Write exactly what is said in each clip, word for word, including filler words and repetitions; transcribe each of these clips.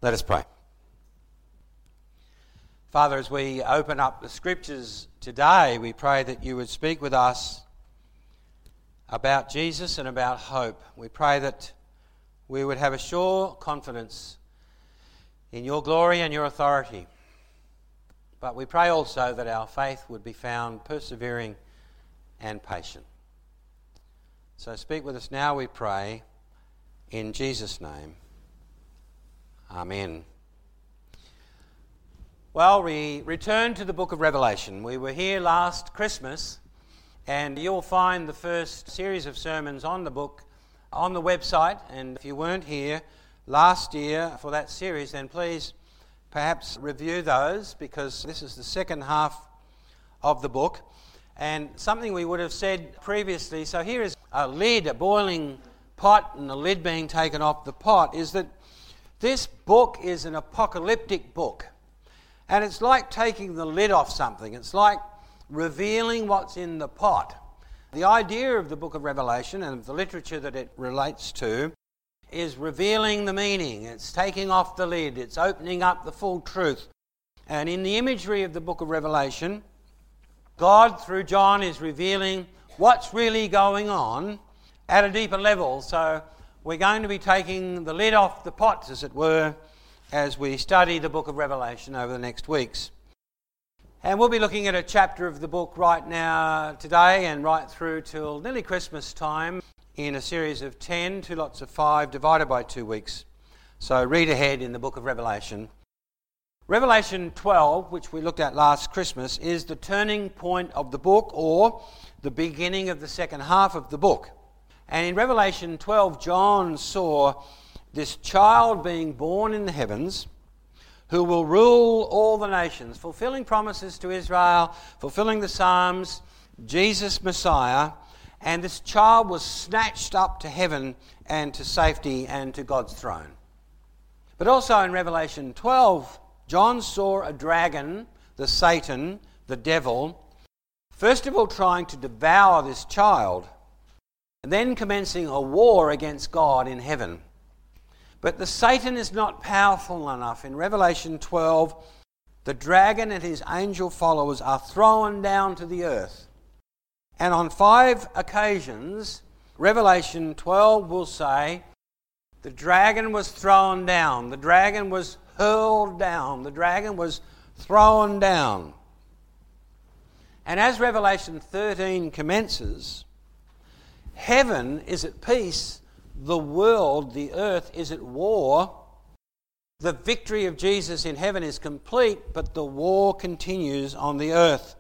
Let us pray. Father, as we open up the Scriptures today, we pray that you would speak with us about Jesus and about hope. We pray that we would have a sure confidence in your glory and your authority. But we pray also that our faith would be found persevering and patient. So speak with us now, we pray, in Jesus' name. Amen. Well, we return to the book of Revelation. We were here last Christmas, and you'll find the first series of sermons on the book on the website. And if you weren't here last year for that series, then please perhaps review those, because this is the second half of the book. And something we would have said previously, so here is a lid, a boiling pot, and the lid being taken off the pot, is that this book is an apocalyptic book. And it's like taking the lid off something. It's like revealing what's in the pot. The idea of the book of Revelation and of the literature that it relates to is revealing the meaning. It's taking off the lid. It's opening up the full truth. And in the imagery of the book of Revelation, God, through John, is revealing what's really going on at a deeper level. So we're going to be taking the lid off the pot, as it were, as we study the book of Revelation over the next weeks. And we'll be looking at a chapter of the book right now, today, and right through till nearly Christmas time, in a series of ten, two lots of five, divided by two weeks. So read ahead in the book of Revelation. Revelation twelve, which we looked at last Christmas, is the turning point of the book, or the beginning of the second half of the book. And in Revelation twelve, John saw this child being born in the heavens, who will rule all the nations, fulfilling promises to Israel, fulfilling the Psalms, Jesus Messiah. And this child was snatched up to heaven and to safety and to God's throne. But also in Revelation twelve, John saw a dragon, the Satan, the devil, first of all trying to devour this child, and then commencing a war against God in heaven. But the Satan is not powerful enough. In Revelation twelve, the dragon and his angel followers are thrown down to the earth. And on five occasions, Revelation twelve will say, the dragon was thrown down, the dragon was hurled down, the dragon was thrown down. And as Revelation thirteen commences, heaven is at peace, the world, the earth, is at war. The victory of Jesus in heaven is complete, but the war continues on the earth.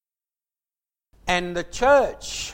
And the church,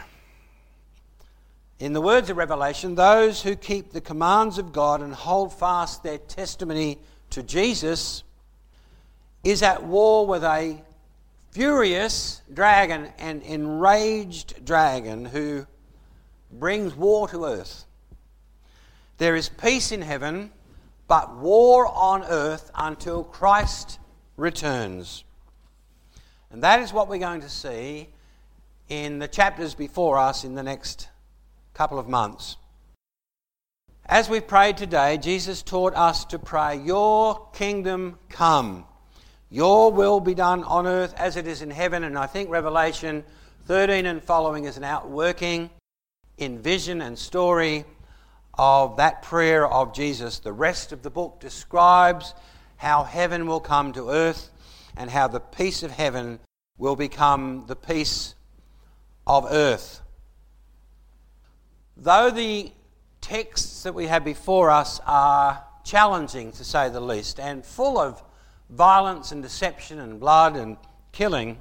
in the words of Revelation, those who keep the commands of God and hold fast their testimony to Jesus, is at war with a furious dragon, an enraged dragon who brings war to earth. There is peace in heaven, but war on earth until Christ returns. And that is what we're going to see in the chapters before us in the next couple of months. As we prayed today, Jesus taught us to pray, your kingdom come, your will be done on earth as it is in heaven. And I think Revelation thirteen and following is an outworking in vision and story of that prayer of Jesus. The rest of the book describes how heaven will come to earth and how the peace of heaven will become the peace of earth. Though the texts that we have before us are challenging, to say the least, and full of violence and deception and blood and killing,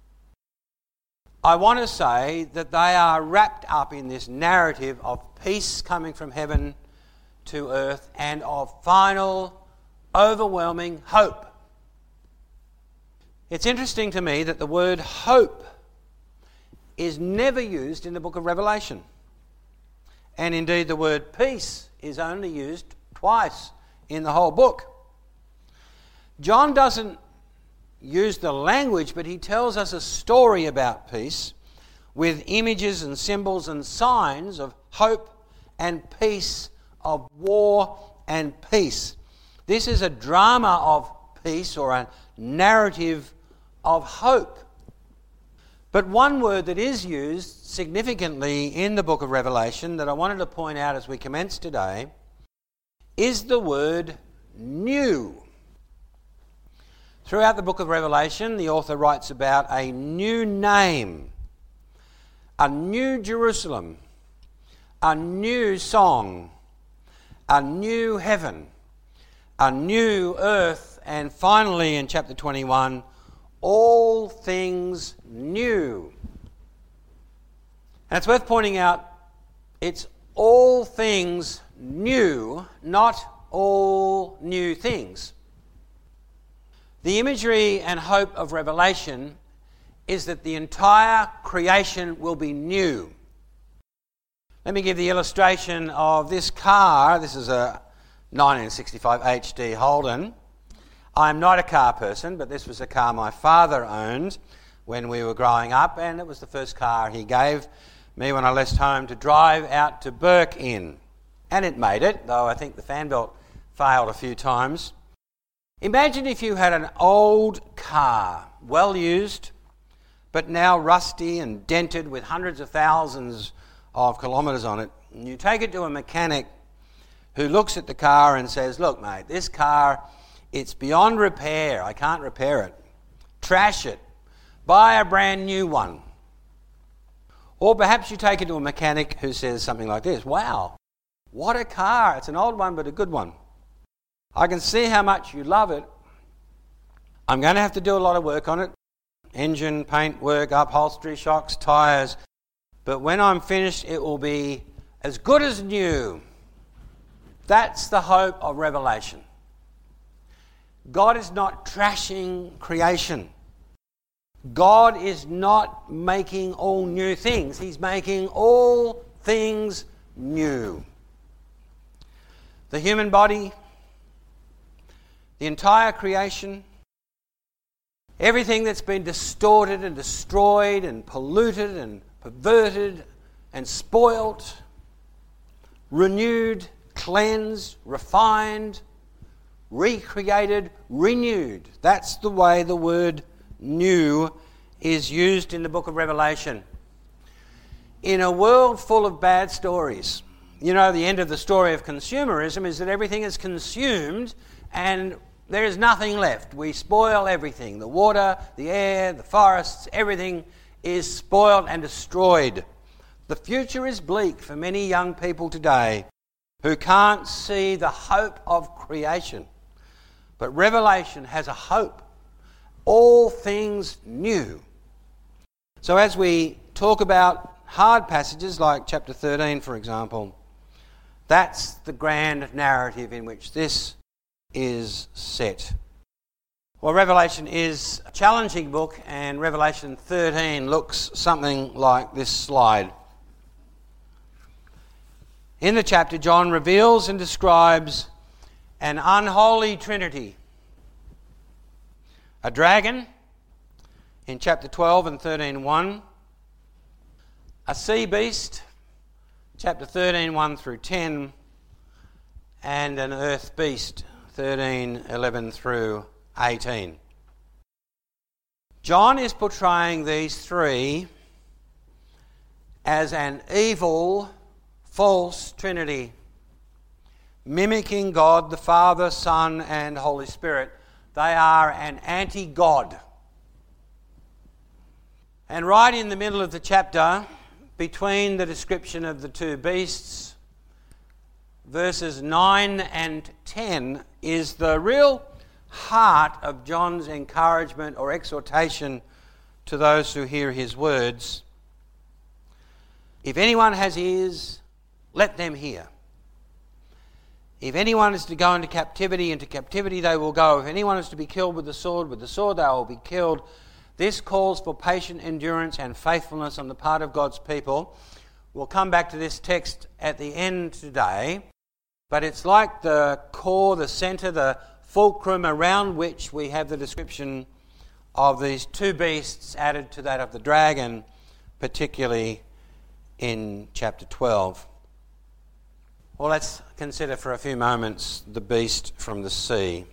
I want to say that they are wrapped up in this narrative of peace coming from heaven to earth and of final, overwhelming hope. It's interesting to me that the word hope is never used in the book of Revelation. And indeed the word peace is only used twice in the whole book. John doesn't use the language, but he tells us a story about peace with images and symbols and signs of hope and peace, of war and peace. This is a drama of peace, or a narrative of hope. But one word that is used significantly in the book of Revelation that I wanted to point out as we commence today is the word new. Throughout the book of Revelation, the author writes about a new name, a new Jerusalem, a new song, a new heaven, a new earth, and finally in chapter twenty-one, all things new. And it's worth pointing out, it's all things new, not all new things. The imagery and hope of Revelation is that the entire creation will be new. Let me give the illustration of this car. This is a nineteen sixty-five H D Holden. I'm not a car person, but this was a car my father owned when we were growing up, and it was the first car he gave me when I left home to drive out to Burke in. And it made it, though I think the fan belt failed a few times. Imagine if you had an old car, well used, but now rusty and dented with hundreds of thousands of kilometres on it, and you take it to a mechanic who looks at the car and says, look mate, this car, it's beyond repair, I can't repair it. Trash it. Buy a brand new one. Or perhaps you take it to a mechanic who says something like this, wow, what a car, it's an old one but a good one. I can see how much you love it. I'm going to have to do a lot of work on it. Engine, paint work, upholstery, shocks, tyres. But when I'm finished, it will be as good as new. That's the hope of Revelation. God is not trashing creation. God is not making all new things. He's making all things new. The human body, the entire creation, everything that's been distorted and destroyed and polluted and perverted and spoilt, renewed, cleansed, refined, recreated, renewed. That's the way the word new is used in the book of Revelation. In a world full of bad stories, you know, the end of the story of consumerism is that everything is consumed and there is nothing left. We spoil everything. The water, the air, the forests, everything is spoiled and destroyed. The future is bleak for many young people today who can't see the hope of creation. But Revelation has a hope. All things new. So as we talk about hard passages like chapter thirteen, for example, that's the grand narrative in which this is set. Well, Revelation is a challenging book, and Revelation thirteen looks something like this slide. In the chapter, John reveals and describes an unholy trinity. A dragon in chapter twelve and thirteen one. A sea beast, chapter thirteen one through ten. And an earth beast, thirteen eleven through eighteen. John is portraying these three as an evil, false trinity, mimicking God the Father, Son, and Holy Spirit. They are an anti-God. And right in the middle of the chapter, between the description of the two beasts, verses nine and ten, is the real heart of John's encouragement or exhortation to those who hear his words. If anyone has ears, let them hear. If anyone is to go into captivity, into captivity they will go. If anyone is to be killed with the sword, with the sword they will be killed. This calls for patient endurance and faithfulness on the part of God's people. We'll come back to this text at the end today, but it's like the core, the centre, the fulcrum around which we have the description of these two beasts added to that of the dragon, particularly in chapter twelve. Well, let's consider for a few moments the beast from the sea.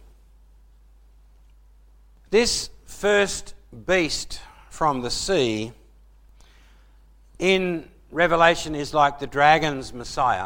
This first beast from the sea in Revelation is like the dragon's Messiah.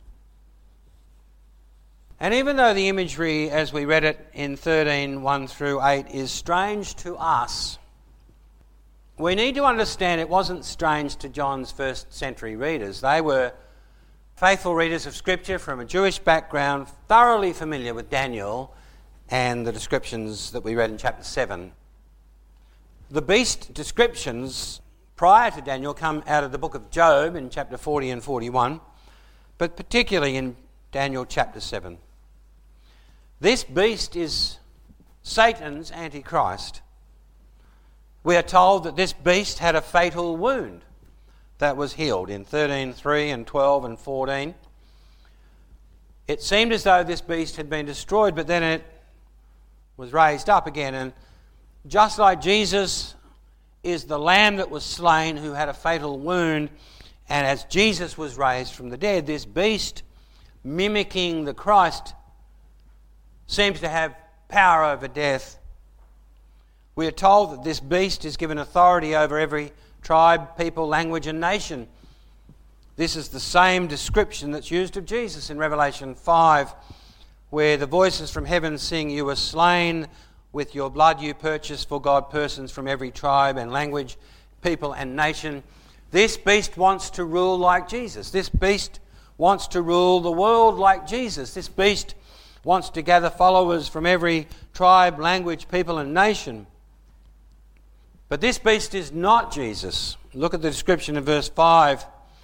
And even though the imagery, as we read it in thirteen, one through eight, is strange to us, we need to understand it wasn't strange to John's first century readers. They were faithful readers of Scripture from a Jewish background, thoroughly familiar with Daniel and the descriptions that we read in chapter seven. The beast descriptions prior to Daniel come out of the book of Job in chapter forty and forty-one, but particularly in Daniel chapter seven. This beast is Satan's Antichrist. We are told that this beast had a fatal wound that was healed in thirteen three and twelve and fourteen. It seemed as though this beast had been destroyed, but then it was raised up again. And just like Jesus is the lamb that was slain who had a fatal wound, and as Jesus was raised from the dead, this beast, mimicking the Christ, seems to have power over death. We are told that this beast is given authority over every tribe, people, language and nation. This is the same description that's used of Jesus in Revelation five, where the voices from heaven sing, "You were slain, with your blood you purchased for God persons from every tribe and language, people and nation." This beast wants to rule like Jesus. This beast wants to rule the world like Jesus. This beast wants to gather followers from every tribe, language, people and nation. But this beast is not Jesus. Look at the description in verse five.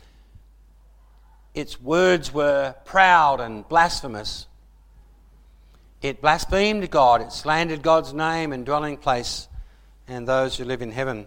Its words were proud and blasphemous. It blasphemed God. It slandered God's name and dwelling place and those who live in heaven.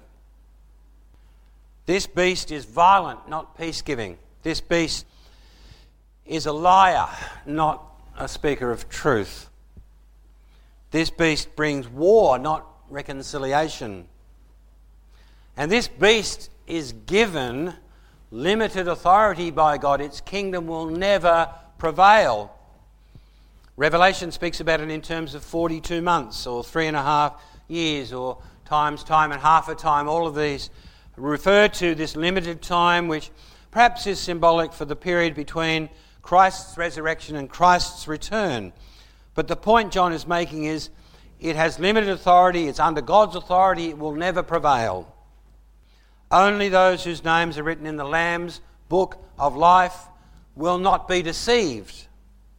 This beast is violent, not peace-giving. This beast is a liar, not a speaker of truth. This beast brings war, not reconciliation. And this beast is given limited authority by God. Its kingdom will never prevail. Revelation speaks about it in terms of forty-two months or three and a half years or times time and half a time. All of these refer to this limited time, which perhaps is symbolic for the period between Christ's resurrection and Christ's return. But the point John is making is it has limited authority, it's under God's authority, it will never prevail. Only those whose names are written in the Lamb's book of life will not be deceived.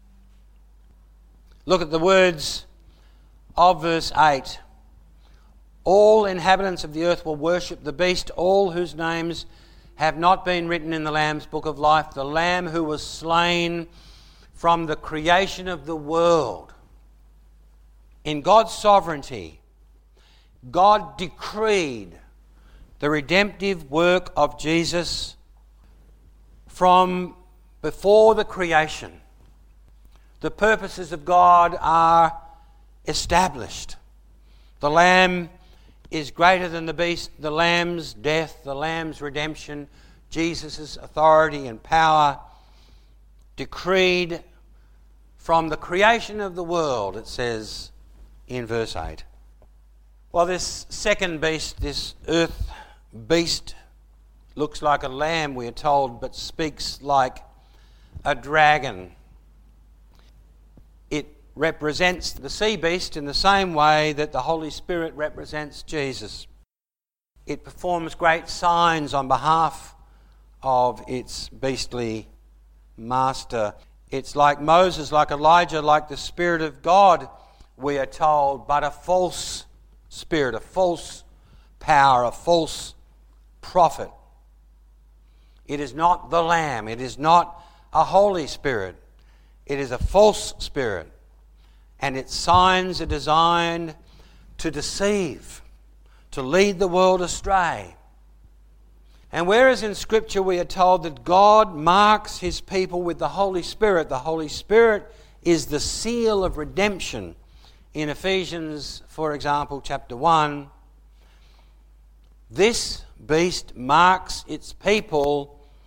Look at the words of verse eight. All inhabitants of the earth will worship the beast, all whose names have not been written in the Lamb's book of life, the Lamb who was slain from the creation of the world. In God's sovereignty, God decreed the redemptive work of Jesus from before the creation. The purposes of God are established. The Lamb is greater than the beast, the Lamb's death, the Lamb's redemption, Jesus' authority and power, decreed from the creation of the world, it says in verse eight. Well, this second beast, this earth beast, looks like a lamb, we are told, but speaks like a dragon. It represents the sea beast in the same way that the Holy Spirit represents Jesus. It performs great signs on behalf of its beastly master. It's like Moses, like Elijah, like the Spirit of God, we are told, but a false spirit, a false power, a false prophet. It is not the Lamb. It is not a Holy Spirit. It is a false spirit. And its signs are designed to deceive, to lead the world astray. And whereas in Scripture we are told that God marks his people with the Holy Spirit, the Holy Spirit is the seal of redemption. In Ephesians, for example, chapter one, this beast marks its people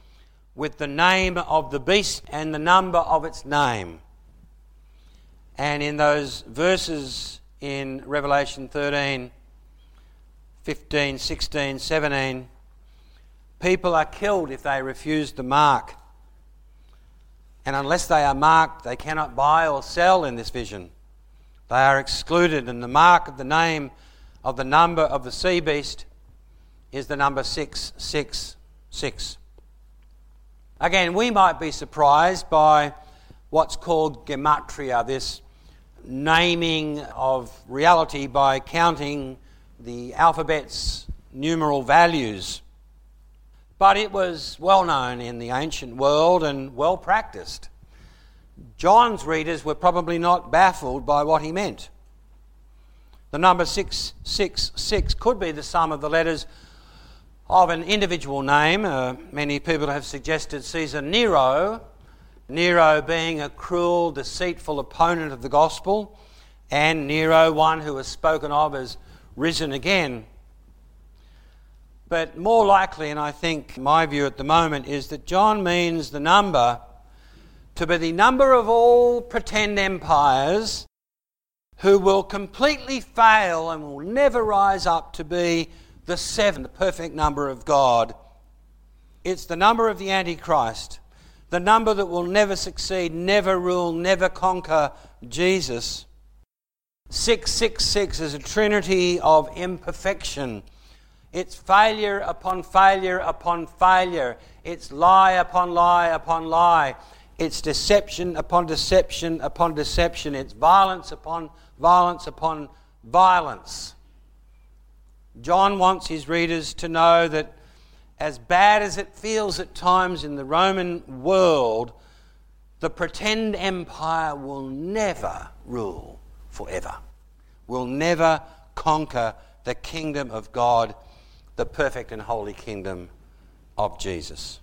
with the name of the beast and the number of its name. And in those verses in Revelation thirteen, fifteen, sixteen, seventeen, people are killed if they refuse the mark. And unless they are marked, they cannot buy or sell in this vision. They are excluded, and the mark of the name of the number of the sea beast is the number six six six. Again, we might be surprised by what's called gematria, this naming of reality by counting the alphabet's numeral values. But it was well known in the ancient world and well practiced. John's readers were probably not baffled by what he meant. The number six six six could be the sum of the letters of an individual name. Uh, many people have suggested Caesar Nero, Nero being a cruel, deceitful opponent of the gospel, and Nero, one who was spoken of as risen again. But more likely, and I think my view at the moment, is that John means the number to be the number of all pretend empires who will completely fail and will never rise up to be the seven, the perfect number of God. It's the number of the Antichrist, the number that will never succeed, never rule, never conquer Jesus. six six six is a trinity of imperfection. It's failure upon failure upon failure. It's lie upon lie upon lie. It's deception upon deception upon deception. It's violence upon violence upon violence. John wants his readers to know that as bad as it feels at times in the Roman world, the pretend empire will never rule forever, will never conquer the kingdom of God, the perfect and holy kingdom of Jesus.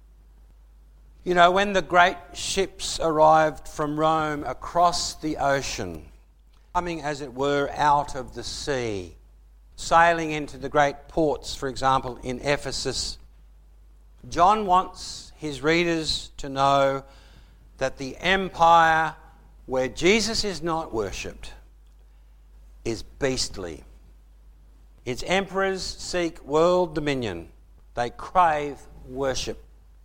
You know, when the great ships arrived from Rome across the ocean, coming as it were out of the sea, sailing into the great ports, for example, in Ephesus, John wants his readers to know that the empire where Jesus is not worshipped is beastly. Its emperors seek world dominion. They crave worship.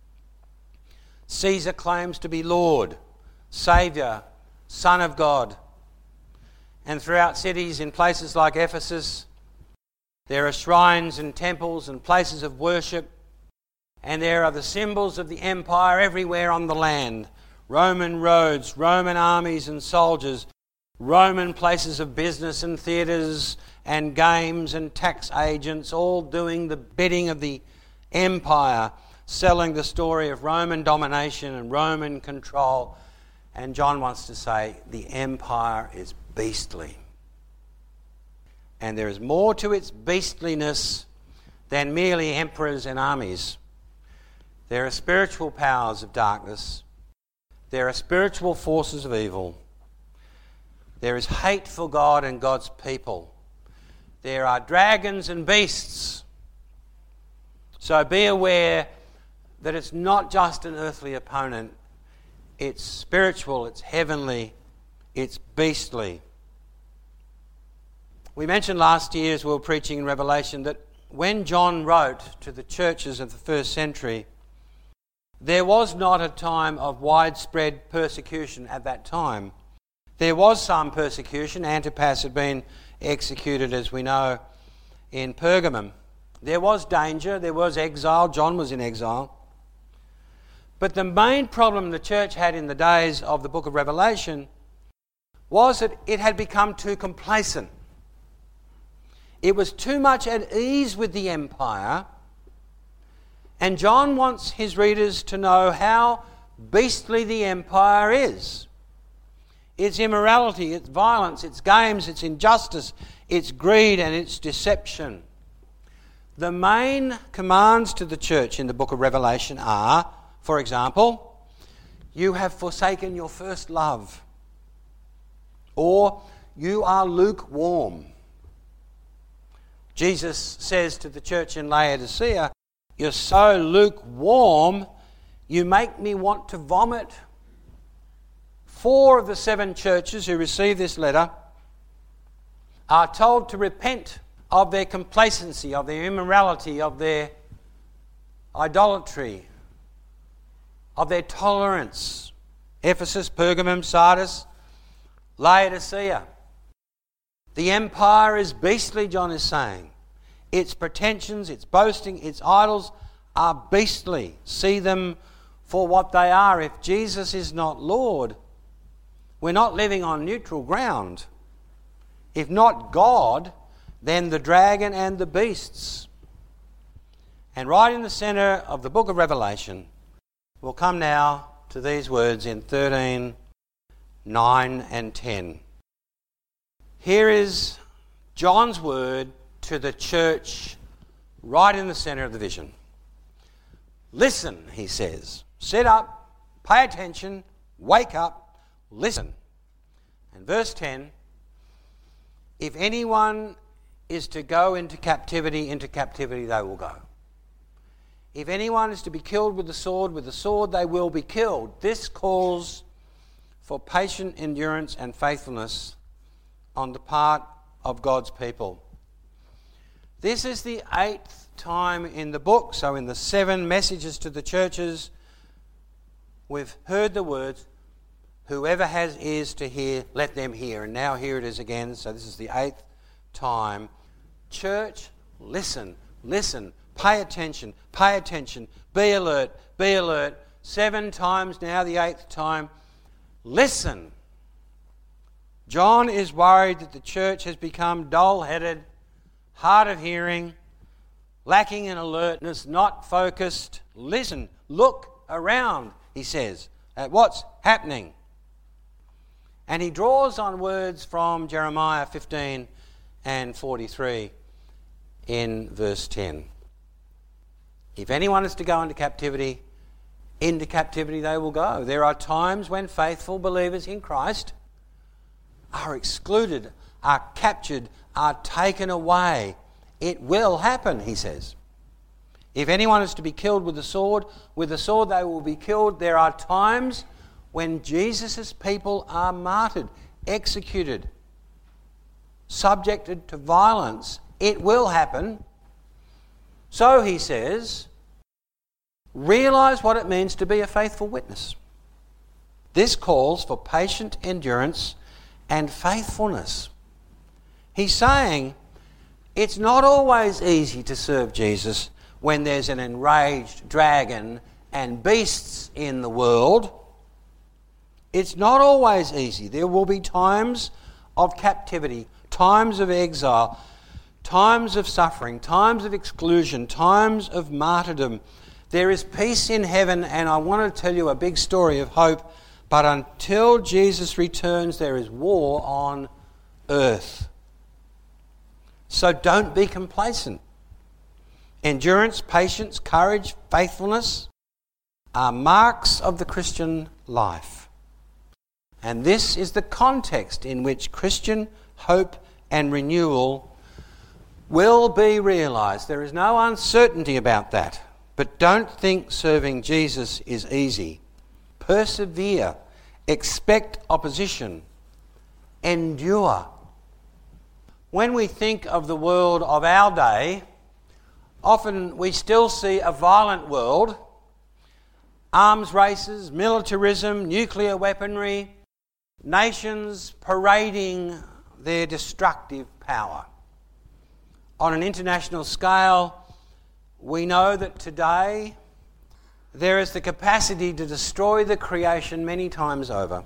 Caesar claims to be Lord, Saviour, Son of God. And throughout cities in places like Ephesus, there are shrines and temples and places of worship, and there are the symbols of the empire everywhere on the land. Roman roads, Roman armies and soldiers, Roman places of business and theatres and games and tax agents, all doing the bidding of the empire, selling the story of Roman domination and Roman control. And John wants to say the empire is beastly. And there is more to its beastliness than merely emperors and armies. There are spiritual powers of darkness. There are spiritual forces of evil. There is hate for God and God's people. There are dragons and beasts. So be aware that it's not just an earthly opponent. It's spiritual, it's heavenly, it's beastly. We mentioned last year as we were preaching in Revelation that when John wrote to the churches of the first century, there was not a time of widespread persecution at that time. There was some persecution. Antipas had been executed, as we know, in Pergamum. There was danger, there was exile. John was in exile. But the main problem the church had in the days of the book of Revelation was that it had become too complacent. It was too much at ease with the empire. And John wants his readers to know how beastly the empire is. Its immorality, its violence, its games, its injustice, its greed and its deception. The main commands to the church in the book of Revelation are, for example, you have forsaken your first love. Or you are lukewarm. Jesus says to the church in Laodicea, you're so lukewarm, You make me want to vomit. Four of the seven churches who received this letter are told to repent of their complacency, of their immorality, of their idolatry, of their tolerance. Ephesus, Pergamum, Sardis, Laodicea. The empire is beastly, John is saying. Its pretensions, its boasting, its idols are beastly. See them for what they are. If Jesus is not Lord, we're not living on neutral ground. If not God, then the dragon and the beasts. And right in the centre of the book of Revelation, we'll come now to these words in thirteen, nine and ten. Here is John's word to the church right in the centre of the vision. Listen, he says. Sit up, pay attention, wake up, listen. And verse ten, if anyone is to go into captivity, into captivity they will go. If anyone is to be killed with the sword, with the sword they will be killed. This calls for patient endurance and faithfulness on the part of God's people. This is the eighth time in the book, so in the seven messages to the churches, we've heard the words, whoever has ears to hear, let them hear. And now here it is again, so this is the eighth time. Church, listen, listen, pay attention, pay attention, be alert, be alert. Seven times now, the eighth time, listen. John is worried that the church has become dull-headed, hard of hearing, lacking in alertness, not focused. Listen, look around, he says, at what's happening. And he draws on words from Jeremiah fifteen and forty-three in verse ten. If anyone is to go into captivity, into captivity they will go. There are times when faithful believers in Christ are excluded, are captured, are taken away. It will happen, he says. If anyone is to be killed with the sword, with the sword they will be killed. There are times when Jesus' people are martyred, executed, subjected to violence. It will happen. So, he says, realise what it means to be a faithful witness. This calls for patient endurance and faithfulness. He's saying it's not always easy to serve Jesus when there's an enraged dragon and beasts in the world. It's not always easy. There will be times of captivity, times of exile, times of suffering, times of exclusion, times of martyrdom. There is peace in heaven, and I want to tell you a big story of hope. But until Jesus returns, there is war on earth. So don't be complacent. Endurance, patience, courage, faithfulness are marks of the Christian life. And this is the context in which Christian hope and renewal will be realised. There is no uncertainty about that. But don't think serving Jesus is easy. Persevere, expect opposition, endure. When we think of the world of our day, often we still see a violent world, arms races, militarism, nuclear weaponry, nations parading their destructive power. On an international scale, we know that today there is the capacity to destroy the creation many times over.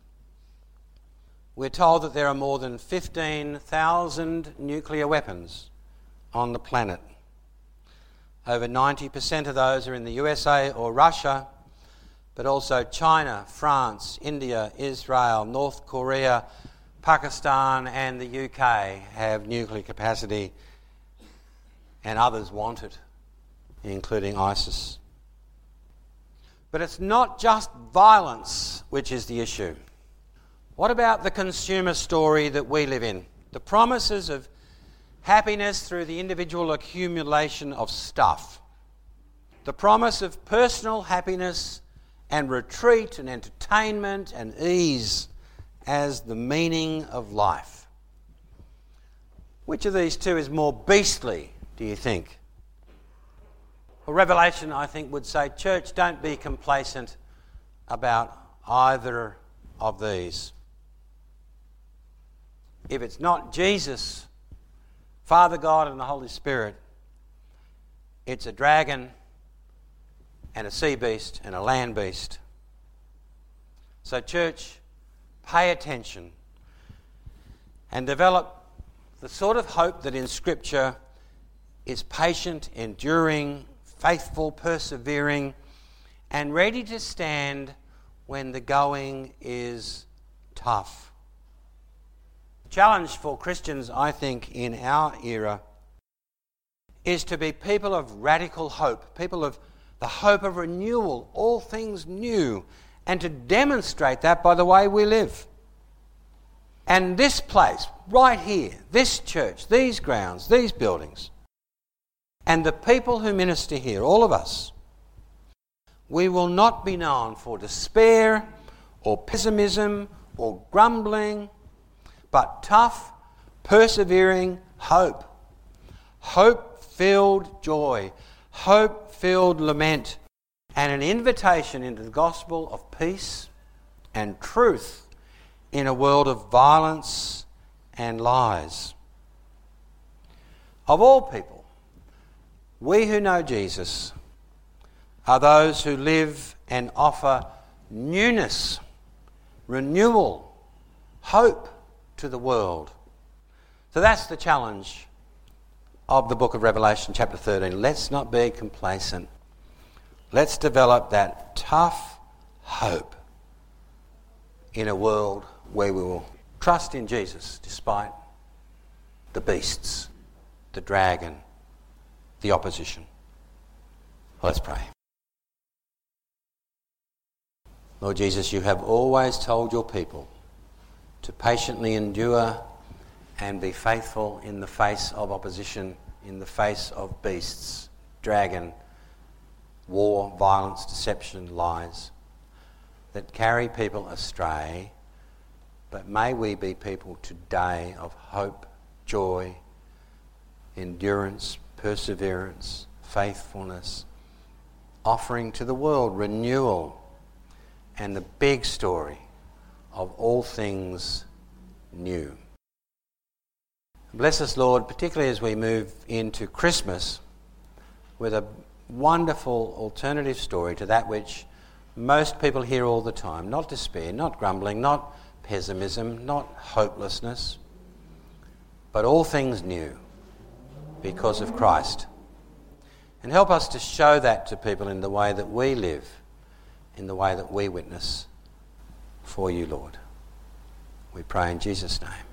We're told that there are more than fifteen thousand nuclear weapons on the planet. Over ninety percent of those are in the U S A or Russia, but also China, France, India, Israel, North Korea, Pakistan and the U K have nuclear capacity, and others want it, including ISIS. But it's not just violence which is the issue. What about the consumer story that we live in? The promises of happiness through the individual accumulation of stuff. the promise of personal happiness and retreat and entertainment and ease as the meaning of life. Which of these two is more beastly, do you think? Well, Revelation, I think, would say, church, don't be complacent about either of these. If it's not Jesus, Father God and the Holy Spirit, it's a dragon and a sea beast and a land beast. So church, pay attention and develop the sort of hope that in Scripture is patient, enduring, faithful, persevering, and ready to stand when the going is tough. The challenge for Christians, I think, in our era is to be people of radical hope, people of the hope of renewal, all things new, and to demonstrate that by the way we live. And this place, right here, this church, these grounds, these buildings, and the people who minister here, all of us, we will not be known for despair or pessimism or grumbling, but tough, persevering hope. Hope-filled joy, hope-filled lament, and an invitation into the gospel of peace and truth in a world of violence and lies. Of all people, we who know Jesus are those who live and offer newness, renewal, hope to the world. So that's the challenge of the book of Revelation, chapter thirteen. Let's not be complacent. Let's develop that tough hope in a world where we will trust in Jesus despite the beasts, the dragon, the opposition. Let's pray. Lord Jesus, you have always told your people to patiently endure and be faithful in the face of opposition, in the face of beasts, dragon, war, violence, deception, lies that carry people astray. But may we be people today of hope, joy, endurance, perseverance, faithfulness, offering to the world renewal and the big story of all things new. Bless us, Lord, particularly as we move into Christmas with a wonderful alternative story to that which most people hear all the time. Not despair, not grumbling, not pessimism, not hopelessness, but all things new because of Christ. And help us to show that to people in the way that we live, in the way that we witness for you, Lord. We pray in Jesus' name.